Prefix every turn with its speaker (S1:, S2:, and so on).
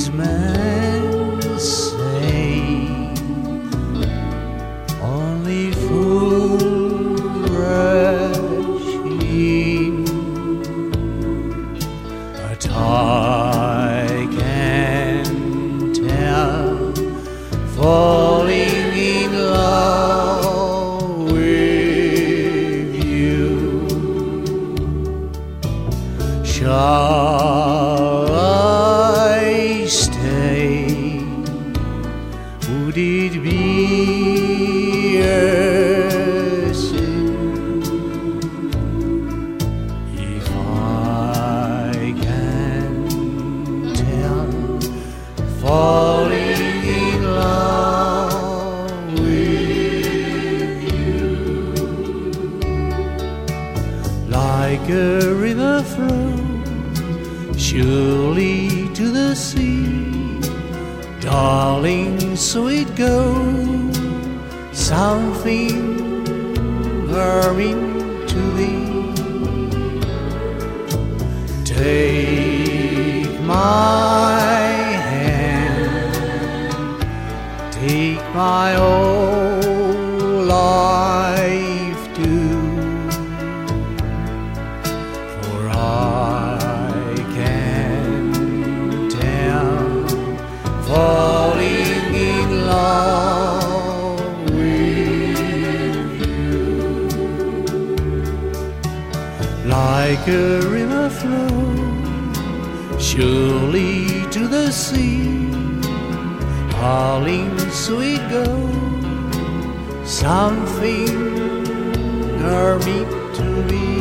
S1: these men say only fools rush in, but I can tell, falling in love with you. Shall I stay? Would it be a sin if I can tell, falling in love with you? Like a river flows surely to the sea, darling, so it goes, something burning to thee. Take my hand, take my whole life too, for I can tell, falling in love with you. Like a river flows surely to the sea, darling, so it goes, something burning to be.